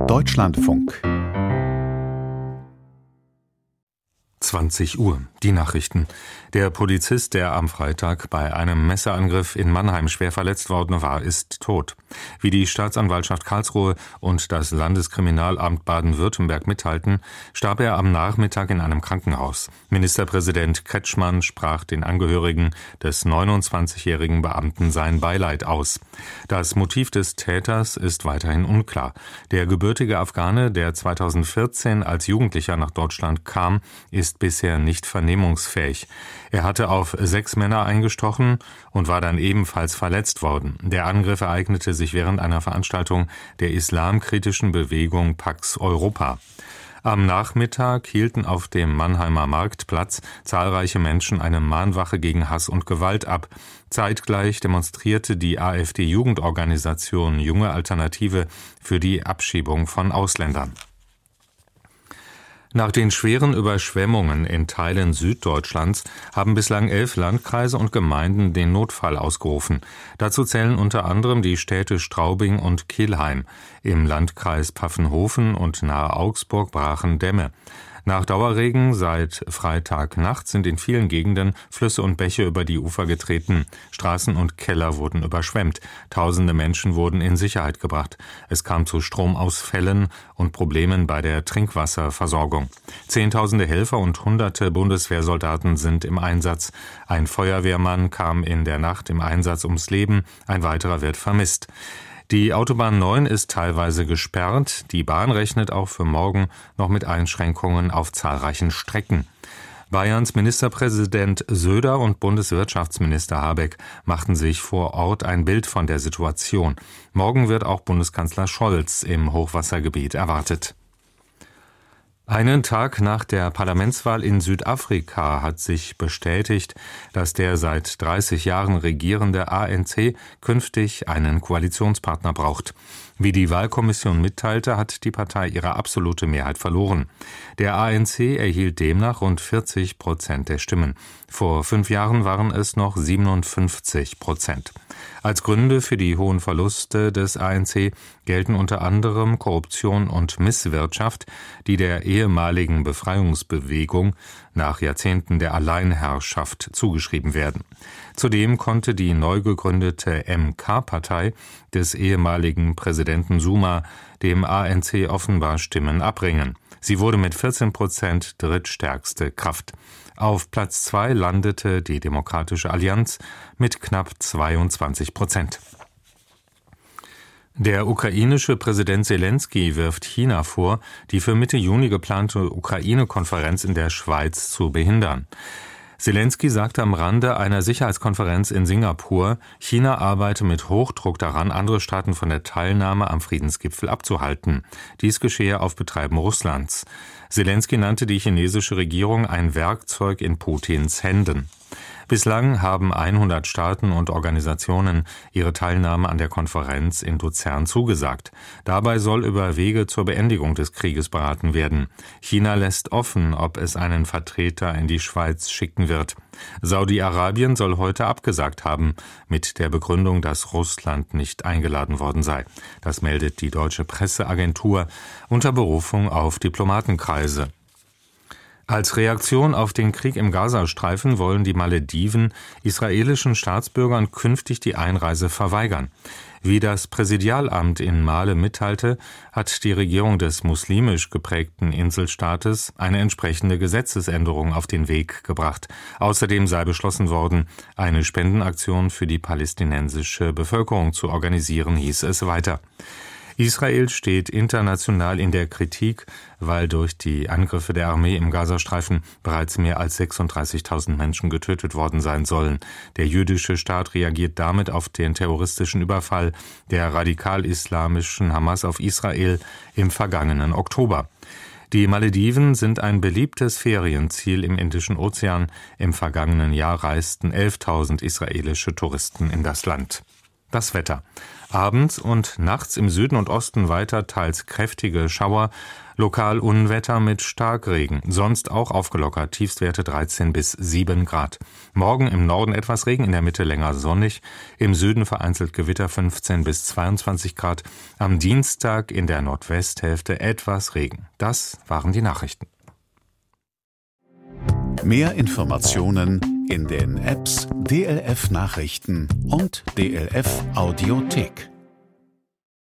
Deutschlandfunk 20 Uhr, die Nachrichten. Der Polizist, der am Freitag bei einem Messerangriff in Mannheim schwer verletzt worden war, ist tot. Wie die Staatsanwaltschaft Karlsruhe und das Landeskriminalamt Baden-Württemberg mitteilten, starb er am Nachmittag in einem Krankenhaus. Ministerpräsident Kretschmann sprach den Angehörigen des 29-jährigen Beamten sein Beileid aus. Das Motiv des Täters ist weiterhin unklar. Der gebürtige Afghane, der 2014 als Jugendlicher nach Deutschland kam, ist bisher nicht vernehmungsfähig. Er hatte auf 6 Männer eingestochen und war dann ebenfalls verletzt worden. Der Angriff ereignete sich während einer Veranstaltung der islamkritischen Bewegung Pax Europa. Am Nachmittag hielten auf dem Mannheimer Marktplatz zahlreiche Menschen eine Mahnwache gegen Hass und Gewalt ab. Zeitgleich demonstrierte die AfD-Jugendorganisation Junge Alternative für die Abschiebung von Ausländern. Nach den schweren Überschwemmungen in Teilen Süddeutschlands haben bislang 11 Landkreise und Gemeinden den Notfall ausgerufen. Dazu zählen unter anderem die Städte Straubing und Kelheim. Im Landkreis Pfaffenhofen und nahe Augsburg brachen Dämme. Nach Dauerregen seit Freitagnacht sind in vielen Gegenden Flüsse und Bäche über die Ufer getreten. Straßen und Keller wurden überschwemmt. Tausende Menschen wurden in Sicherheit gebracht. Es kam zu Stromausfällen und Problemen bei der Trinkwasserversorgung. Zehntausende Helfer und hunderte Bundeswehrsoldaten sind im Einsatz. Ein Feuerwehrmann kam in der Nacht im Einsatz ums Leben. Ein weiterer wird vermisst. Die Autobahn 9 ist teilweise gesperrt. Die Bahn rechnet auch für morgen noch mit Einschränkungen auf zahlreichen Strecken. Bayerns Ministerpräsident Söder und Bundeswirtschaftsminister Habeck machten sich vor Ort ein Bild von der Situation. Morgen wird auch Bundeskanzler Scholz im Hochwassergebiet erwartet. Einen Tag nach der Parlamentswahl in Südafrika hat sich bestätigt, dass der seit 30 Jahren regierende ANC künftig einen Koalitionspartner braucht. Wie die Wahlkommission mitteilte, hat die Partei ihre absolute Mehrheit verloren. Der ANC erhielt demnach rund 40% der Stimmen. Vor 5 Jahren waren es noch 57%. Als Gründe für die hohen Verluste des ANC gelten unter anderem Korruption und Misswirtschaft, die der ehemaligen Befreiungsbewegung nach Jahrzehnten der Alleinherrschaft zugeschrieben werden. Zudem konnte die neu gegründete MK-Partei des ehemaligen Präsidenten Zuma dem ANC offenbar Stimmen abringen. Sie wurde mit 14% drittstärkste Kraft. Auf Platz 2 landete die Demokratische Allianz mit knapp 22%. Der ukrainische Präsident Selenskyj wirft China vor, die für Mitte Juni geplante Ukraine-Konferenz in der Schweiz zu behindern. Selenskyj sagte am Rande einer Sicherheitskonferenz in Singapur, China arbeite mit Hochdruck daran, andere Staaten von der Teilnahme am Friedensgipfel abzuhalten. Dies geschehe auf Betreiben Russlands. Selenskyj nannte die chinesische Regierung ein Werkzeug in Putins Händen. Bislang haben 100 Staaten und Organisationen ihre Teilnahme an der Konferenz in Luzern zugesagt. Dabei soll über Wege zur Beendigung des Krieges beraten werden. China lässt offen, ob es einen Vertreter in die Schweiz schicken wird. Saudi-Arabien soll heute abgesagt haben, mit der Begründung, dass Russland nicht eingeladen worden sei. Das meldet die deutsche Presseagentur unter Berufung auf Diplomatenkreise. Als Reaktion auf den Krieg im Gazastreifen wollen die Malediven israelischen Staatsbürgern künftig die Einreise verweigern. Wie das Präsidialamt in Male mitteilte, hat die Regierung des muslimisch geprägten Inselstaates eine entsprechende Gesetzesänderung auf den Weg gebracht. Außerdem sei beschlossen worden, eine Spendenaktion für die palästinensische Bevölkerung zu organisieren, hieß es weiter. Israel steht international in der Kritik, weil durch die Angriffe der Armee im Gazastreifen bereits mehr als 36.000 Menschen getötet worden sein sollen. Der jüdische Staat reagiert damit auf den terroristischen Überfall der radikal-islamischen Hamas auf Israel im vergangenen Oktober. Die Malediven sind ein beliebtes Ferienziel im Indischen Ozean. Im vergangenen Jahr reisten 11.000 israelische Touristen in das Land. Das Wetter. Abends und nachts im Süden und Osten weiter teils kräftige Schauer, lokal Unwetter mit Starkregen, sonst auch aufgelockert, Tiefstwerte 13 bis 7 Grad. Morgen im Norden etwas Regen, in der Mitte länger sonnig, im Süden vereinzelt Gewitter 15 bis 22 Grad, am Dienstag in der Nordwesthälfte etwas Regen. Das waren die Nachrichten. Mehr Informationen in den Apps DLF Nachrichten und DLF Audiothek.